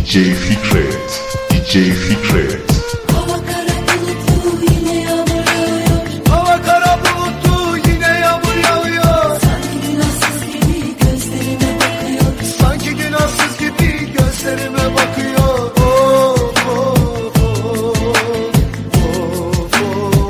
DJ Fikret, DJ Fikret. Hava kara bulutlu yine yağmur yağıyor. Hava kara bulutlu yine yağmur yağıyor. Sanki günahsız gibi gözlerime bakıyor. Sanki günahsız gibi gözlerime bakıyor. Of, of, of, of,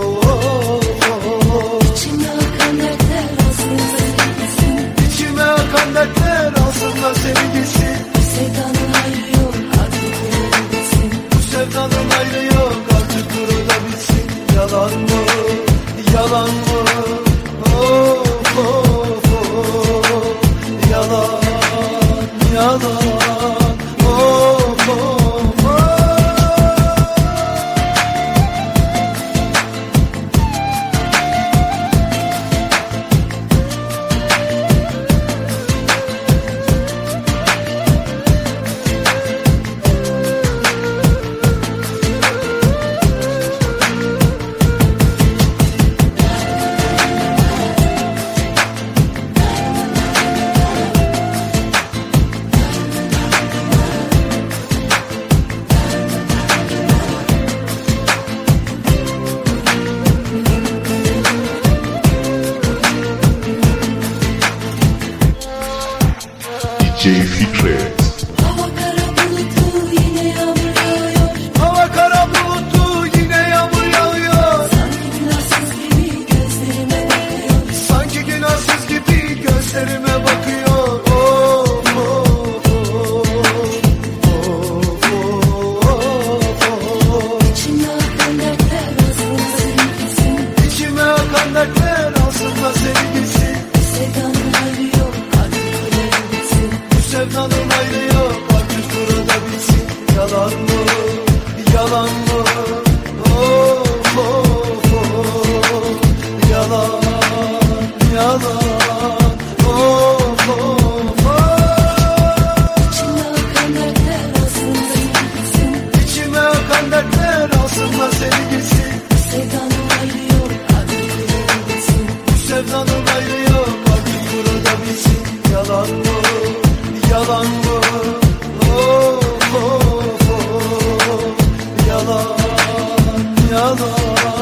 of. İçime akan dertler aslında sevgisin. İçime akan dertler aslında sevgisi. Sevdanın ayrı yok artık bunu bilsin. Bu sevdanın ayrı yok artık burada bitsin. Yalan mı? Yalan mı? Of, of, of. Yalan, yalan. Of, of, of. DJ Fikret. Hava kara bulutlu yine yağmur yağıyor. Hava kara bulutlu yine yağmur yağıyor. Sanki günahsız gibi gözlerime bakıyor. Sanki günahsız gibi gözlerime bakıyor. Of, of, of, of. İçime akan dertler aslında sevgisin. İçime akan dertler aslında sevgisi. Sevdanın ayrı yok artık bunu bilsin. Bu sevdanın ayrı yok artık burada bitsin. Yalan mı? Yalan mı? Of, of, of. Yalan, yalan. Of, of, of. İçime akan dertler aslında sevgisin. İçime akan dertler aslında sevgisi. Sevdanın ayrı yok artık bunu bilsin. Bu sevdanın ayrı yok artık burada bitsin. Yalan mı? Yalan mı? Of, of, of. Yalan, yalan.